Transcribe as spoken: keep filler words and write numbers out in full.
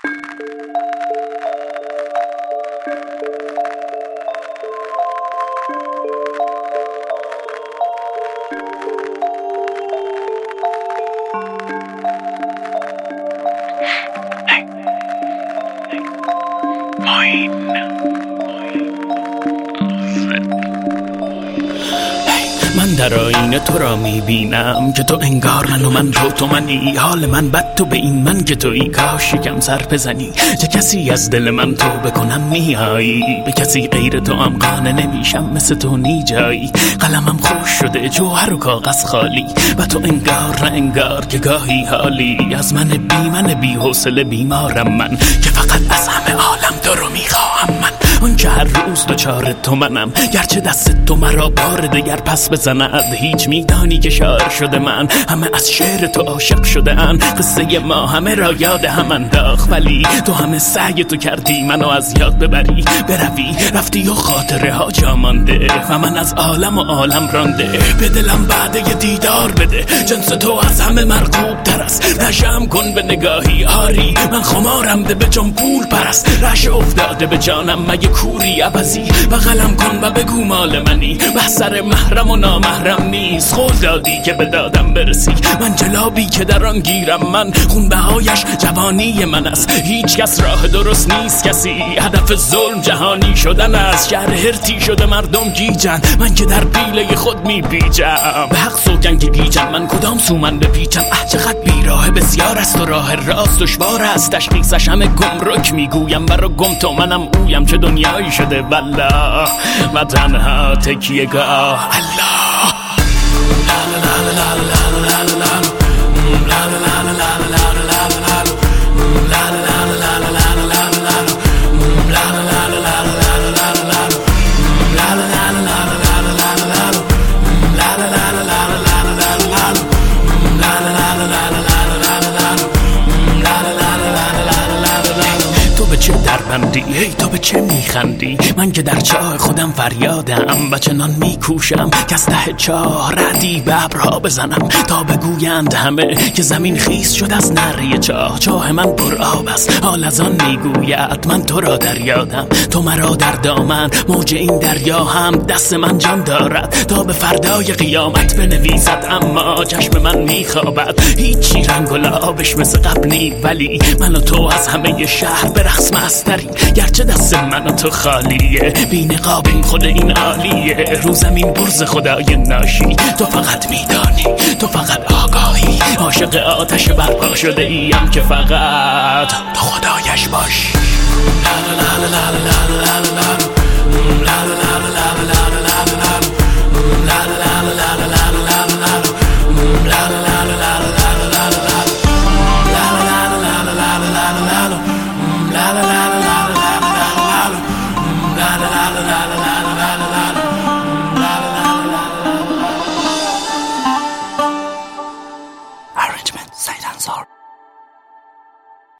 من در آینه تو را میبینم که تو انگار من و من رو تو منی. حال من بد تو به این من که تویی، کاش یکم سر بزنی. چه کسی از دل من تو بکنم میایی، به کسی غیر تو هم قانع نمیشم، مثل تو نی جایی. قلمم خوش شده جوهر و کاغذ خالی، و تو انگار نه انگار که گاهی حالی. از من بی من بی حوصله بیمارم من، که فقط از همه عالم تو رو میخواهم من. اون که هر روز دوچار تو منم، گرچه دست تو مرا بار دگر پس بزند. هیچ میدانی که شاعر شده من، همه از شعر تو عاشق شده ان. قصه ما همه را یاد هم انداخت، ولی تو همه سعی تو کردی منو از یاد ببری. بروی رفتی و خاطره ها جا مانده، و من از عالم و عالم رانده. به دلم بعد یه دیدار بده، جنس تو از همه مرغوب تر است. نشم کن به نگاهی آری، من خمارم ده به جان پول پرست. رش افتاده به جانم مگه کوری عبزی، بغلم کن و بگو مال منی. بحثر محرم و نامحرم نیست، خود دادی که به دادم برسی. من جلابی که در آن گیرم من، خونبهایش جوانی من است. هیچ کس راه درست نیست کسی، هدف ظلم جهانی شدن است. شهر هرتی شده مردم گیجن، من که در پیله خود میپیچم. به حق سوگن که گیجم، من کدام سو من بپیچم. اه چقدر بیراه بسیار است و راه راست دشوار است. تشخیصش همه گمرک میگویم، برا گم تو منم اویم. چه دنیایی شده والله، و تنها تکیه گاه الله. بندی ای تو به چه میخندی؟ من که در چاه خودم فریادم و چنان میکوشم که از ته چاه ردی به ابرها بزنم، تا بگویند همه که زمین خیس شد از نره چاه. چاه من پر آب است، حال از آن میگوید من تو را در یادم. تو مرا در دامن، موج این دریا هم دست من جان دارد، تا به فردای قیامت بنویسد. اما چشم من میخوابد، هیچی رنگ و لعابش مثل قبل نی. ولی من و تو از همه شهر به رقص مستریم، گرچه دست من و تو خالیه. بی نقابیم خود این عالیه، رو زمین برز خدای ناشی. تو فقط میدانی، تو فقط آگاهی، عاشق آتش برپا شده ایم که فقط تو خدایش باشی. لا لا لا لا لا لا لا لا لا.